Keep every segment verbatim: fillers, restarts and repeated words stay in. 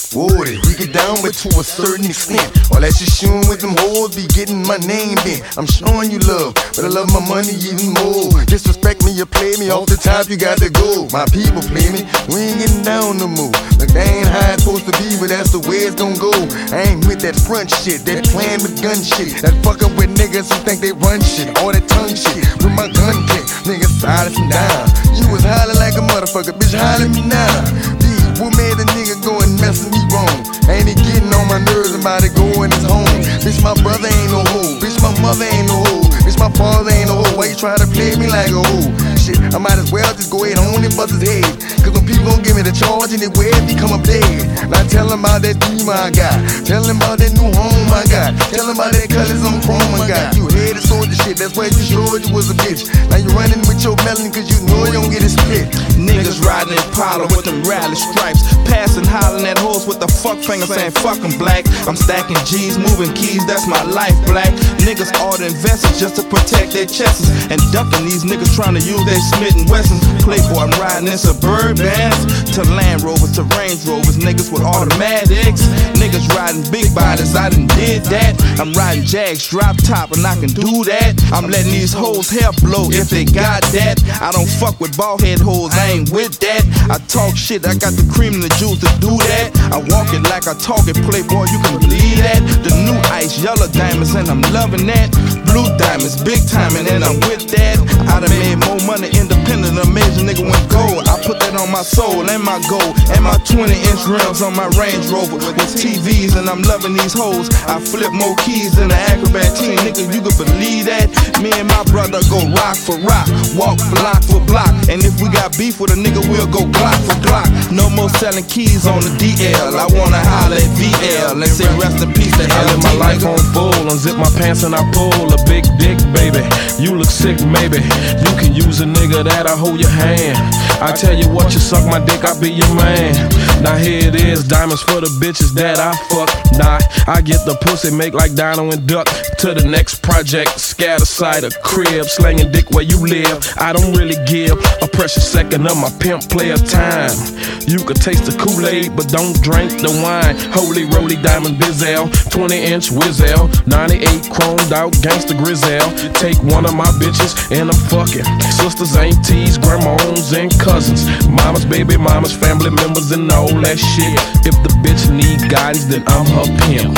Woody, we get down, but to a certain extent. All that shit shooting with them hoes be getting my name bent. I'm showing you love, but I love my money even more. Disrespect me, you play me, off the top you got to go. My people play me, we ain't getting down no more. Look, they ain't how it's supposed to be, but that's the way it's gon' go. I ain't with that front shit, that playing with gun shit, that fuck up with niggas who think they run shit, all that tongue shit. With my gun click, niggas silence and down. You was hollering like a motherfucker, bitch, holler me now. What made a nigga go and messing me wrong? Ain't he getting on my nerves about it going his home? Bitch, my brother ain't no hoe. Bitch, my mother ain't no hoe. Bitch, my father ain't no hoe. Why you try to play me like a hoe? Shit, I might as well just go ahead on and bust his head. Cause when people gon' give me the charge and it will become a dead. Now tell him about that dream I got. Tell him about that new home I got. Tell him about that colors on chrome I got. You headed soldier shit, that's why you showed you was a bitch. Now you running with your melon cause you know you don't get it split. Niggas riding Impala with them rally stripes, passing, hollering at hoes with the fuck finger saying fuck 'em black. I'm stacking G's, moving keys, that's my life black. Niggas ordering vests just to protect their chests, and ducking these niggas trying to use their Smith and Wessons. Playboy, I'm riding in Suburbans to Land Rovers to Range Rovers. Niggas with automatics, niggas riding big bodies, I done did that. I'm riding Jags, drop top, and I can do that. I'm letting these hoes hair blow if they got that. I don't fuck with bald head hoes, I ain't with that. I talk shit, I got the cream and the juice to do that. I walk it like I talk it, Playboy, you can believe that. The new ice, yellow diamonds, and I'm loving that. Blue diamonds, big timing, and I'm with that. I done made more money independent, amazing nigga went gold. I put that on my soul and my gold, and my twenty inch rims on my Range Rover with T Vs, and I'm loving these hoes. I flip more keys than an Acrobat team, nigga, you can believe that. Me and my brother go rock for rock, walk block for block, and if we got beef with a nigga, we'll go Glock for Glock. No more selling keys on the D L, I wanna holler at V L and say rest in peace to L T. I live my life on full, unzip my pants and I pull a big dick, baby. You look sick, maybe. You can use a nigga that'll hold your hand. I tell you what, you suck my dick, I'll be your man. Now here it is, diamonds for the bitches that I fuck. Nah, I get the pussy, make like Dino and Duck. To the next project, scatter side a crib, slanging dick where you live. I don't really give a precious second of my pimp player time. You could taste the Kool-Aid, but don't drink the wine. Holy roly diamond Bizzell, twenty inch Wizell, ninety-eight chromed out gangsta Grizzell. Take one of my bitches and I'm fucking sisters, aunties, grandmas, and cousins, mamas, baby mamas, family members, and all that shit. If the bitch need guidance, then I'm her pimp.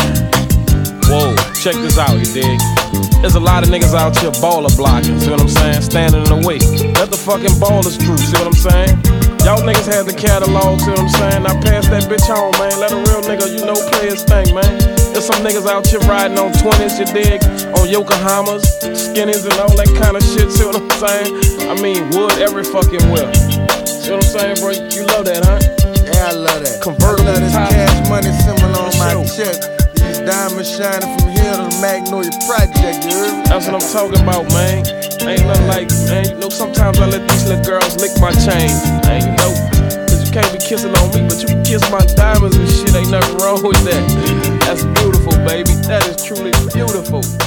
Whoa, check this out, you dig? There's a lot of niggas out here baller blocking, see what I'm saying? Standing in the way. Let the fucking ballers through, see what I'm saying? Y'all niggas had the catalog, see what I'm saying? Now pass that bitch on, man. Let a real nigga, you know, play his thing, man. There's some niggas out here riding on twenties, you dig? On Yokohamas, skinnies, and all that kind of shit, see what I'm saying? I mean, wood every fucking whip. See what I'm saying, bro? You love that, huh? Yeah, I love that. Convertible I love this top. cash money simmering on my Sure. chest. These diamonds shining from here to the Magnolia Project, you heard me? That's what I'm talking about, man. Ain't nothing like, man, you know, sometimes I let these little girls lick my chain. Man, you know, cause you can't be kissing on me, but you can kiss my diamonds and shit. Ain't nothing wrong with that. That's beautiful, baby. That is truly beautiful.